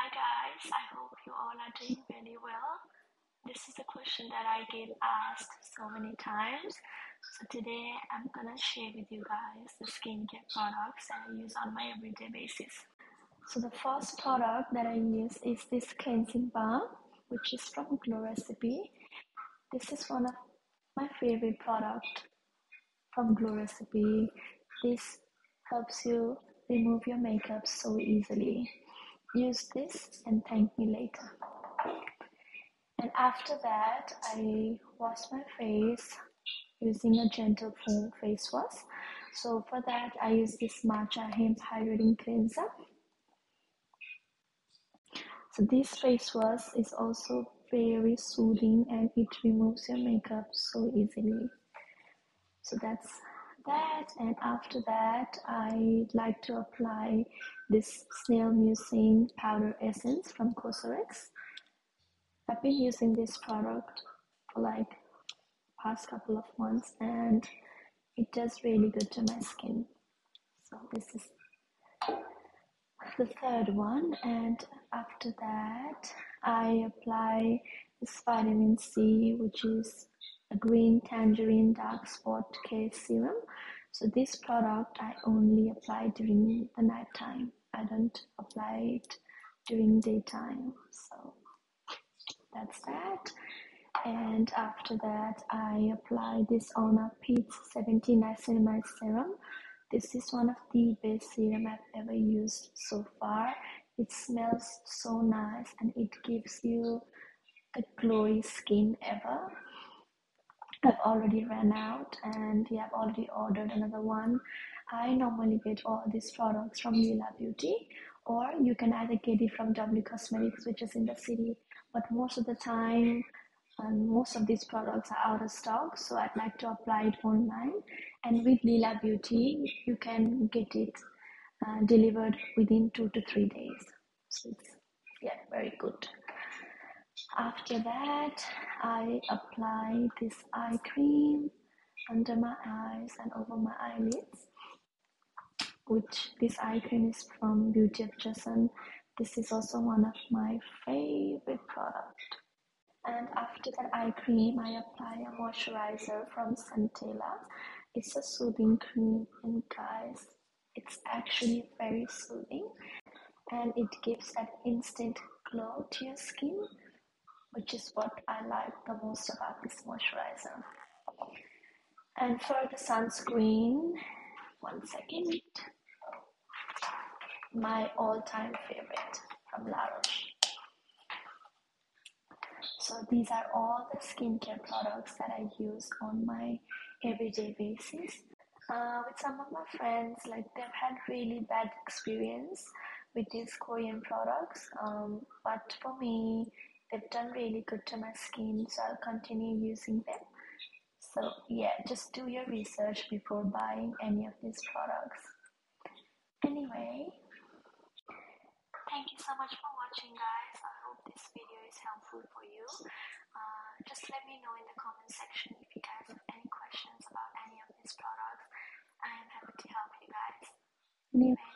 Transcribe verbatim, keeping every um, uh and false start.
guys, I hope you all are doing really well. This is a question that I get asked so many times. So today I'm gonna share with you guys the skincare products that I use on my everyday basis. So the first product that I use is this cleansing balm, which is from Glow Recipe. This is one of my favorite products from Glow Recipe. This helps you remove your makeup so easily. Use this and thank me later. And after that, I wash my face using a gentle foam face wash. So for that, I use this Matcha Hemp Hydrating Cleanser. So this face wash is also very soothing and it removes your makeup so easily. So that's that. And after that, I like to apply this Snail Mucin Powder Essence from Cosrx. I've been using this product for like past couple of months and it does really good to my skin. So this is the third one, and after that I apply this vitamin C, which is a green tangerine dark spot care serum. So this product I only apply during the night time. I don't apply it during daytime. So that's that. And after that I apply this Ona Peach seventy Niacinamide Serum. This is one of the best serum I've ever used so far. It smells so nice and it gives you the glowy skin ever. I've already ran out and yeah, I've already ordered another one. I normally get all these products from Lila Beauty, or you can either get it from W Cosmetics, which is in the city, but most of the time and most of these products are out of stock, so I'd like to apply it online. And with Lila Beauty, you can get it uh, delivered within two to three days. So it's yeah, very good. After that, I apply this eye cream under my eyes and over my eyelids, which this eye cream is from Beauty of Jason. This is also one of my favorite products. And after that eye cream, I apply a moisturizer from Centella. It's a soothing cream, and guys, it's actually very soothing and it gives that instant glow to your skin, which is what I like the most about this moisturizer. And for the sunscreen, one second, my all-time favorite from La Roche. So these are all the skincare products that I use on my everyday basis. Uh, with some of my friends, like they've had really bad experience with these Korean products, um, but for me, they've done really good to my skin, so I'll continue using them. So yeah, just do your research before buying any of these products. Anyway, thank you so much for watching, guys. I hope this video is helpful for you. Uh, just let me know in the comment section if you guys have any questions about any of these products. I am happy to help you guys. Anyway.